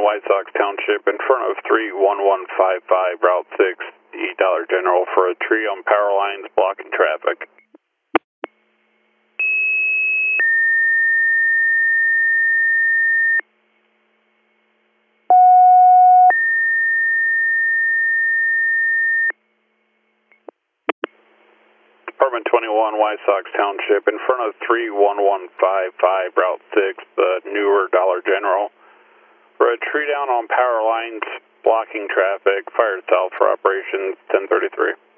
White Sox Township in front of 31155 Route 6 Dollar General for a tree on power lines blocking traffic. Department 21 White Sox Township in front of 31155 Route 6 Newer Dollar General for a tree down on power lines blocking traffic. Fired south for operations 1033.